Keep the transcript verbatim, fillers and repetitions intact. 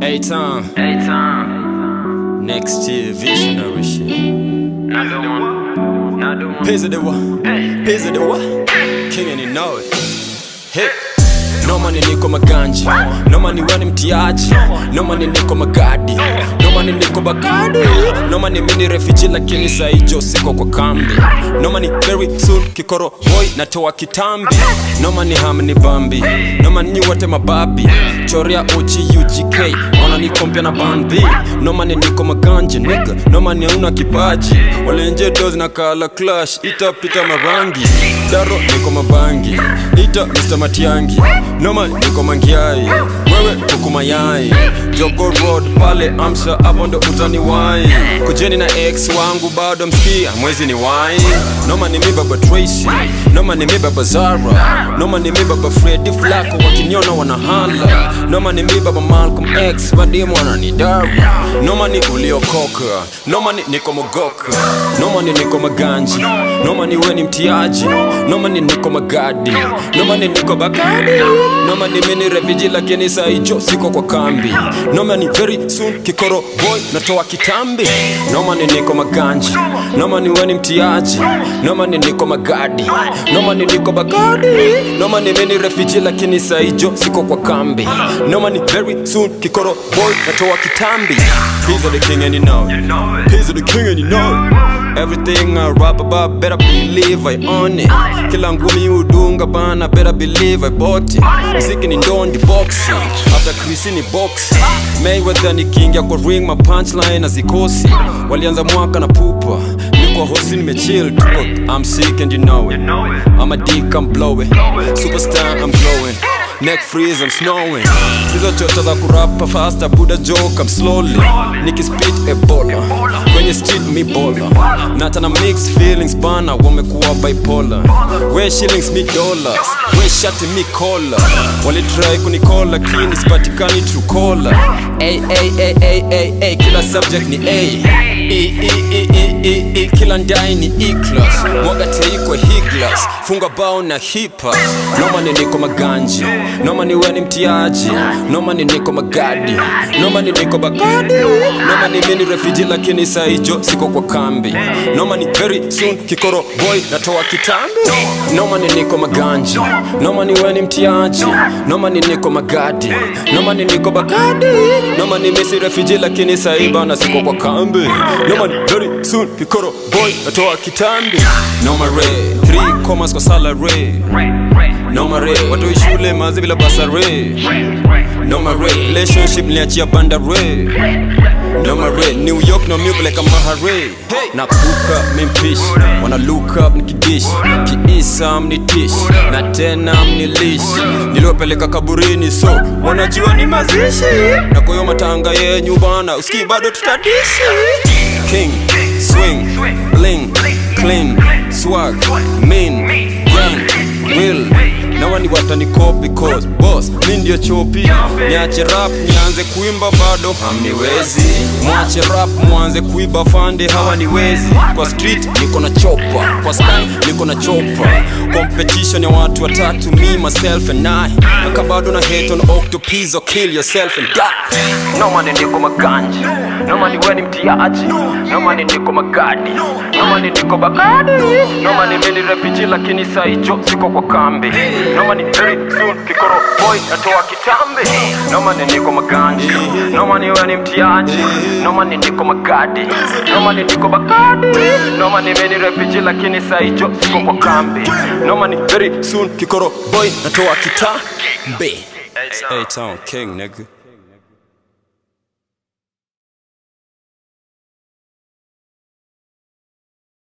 A-Town. A-Town. Next year, visionary shit. Not the one. Not the one. Piz of the one. Piz of the one. King and you know it. Hey. No money niko maganji, no money wani mtiaji, no money niko magadi, no money niko bakadi, no money mini refugee lakini saijo siko kwa kambi, no money very soon kikoro boy natoa kitambi, no money hamni bambi, no money nyi wote mababi, choria O G U G K, wana ni kompia na bambi, no money niko maganji nigga, no money hauna kipaji, wale nje dozi na kala clash, ita pita marangi, daro niko mabangi, ita Mister Matiangi, no man niko mangiai, wewe kuku mayai, Jogo Road pale Amsha hapo ndo utani wai, kujeni na ex wangu bado msikia mwezi ni wai, no man ni mi baba Tracy, no man ni mi baba Zara, no man ni mi baba Freddy Flacco wakiniona wanahala, no man ni mi baba Malcolm X wadimu wananidara, no man ni uliokoka, no man ni niko mogoka, no man ni niko maganji, no man ni weni mtiaji, no man ni niko magadi, no man ni niko bakadi, no man ni mini refugee lakini saijo siko kwa kambi, no man ni very soon kikoro boy natoa kitambi, no man ni niko maganji, no man ni weni mtiaji, no man ni niko magadi, no man ni niko bagadi, no man ni mini refugee lakini saijo siko kwa kambi, no man ni very soon kikoro boy natoa kitambi. He's the king and you know it. He's the king and you know it. Everything I rap about better believe I own it. Kila ngumi udunga bana better believe I bought it. Mziki ni ndondi boxing, after Chris ni boxing, Mayweather ni king ya kwa ring, my punchline na zikosi, walianza mwaka na pupa, niko hosi nimechill tuko, I'm sick and you know it, I'm a dick I'm blowing, superstar I'm glowing, neck freeze I'm snowing, hizo chota za kurapa faster Buddha joke I'm slowly, niki spit ebola, kwenye street mi bola, nata na mixed feelings bana wamekuwa bipolar, we shillings mi dollars, we shati mi collar, wali try kunikola kini sipatikani true caller, ay ay ay ay ay ay kila subject ni A, E E E E E E kila ndai ni E-class, mwaga teiko higlas, funga bao na hipa, no man niko maganji, no man ni weni mtiaji, no man niko magadi, no man niko bagadi, no man ni mini refugee lakini saijo siko kwa kambi, no man ni very soon kikoro boy natoa kitambi, no man niko maganji, no man ni weni mtiaji, no man niko magadi, no man niko bagadi, no man ni misi refugee lakini saiba na siko kwa kambi, no man very soon kikoro boy natoa kitambi, no man ray three commas kwa salary, no man ray watu ishule mazi bila basare, no man ray relationship niachia bandare, no man ray New York no milk like a mahare, na kuka mimpish wanna look up nikidish, kiisa mnitish na tena mnilish, niliopeleka kaburini so wanajua ni mazishi, na kwa hiyo matanga yenyu bana uski bado tutadishi, king swing bling clean swag mean gang will, na wani watani copy cause boss mi ndio chopi, niache rap nianze kuimba bado hamniwezi, mwache rap mwanze kuiba fande hawa niwezi, kwa street niko na chopper, kwa sky niko na chopper, competition ya watu watatu me myself and I, naka bado na hate on octopus or kill yourself and die, no man niko maganji, no man weni mtiaji, no man niko magadi, no man niko bagadi, no man mini refugee lakini saijo siko kwa kambi, no man very soon kikoro boy natoa kitambi, no man niko maganji, no man weni mtiaji, no man niko magadi, no man niko bagadi, no man mini refugee lakini saijo siko kwa kambi, no man very soon kikoro boy natoa kitambi. A-Town king nigga.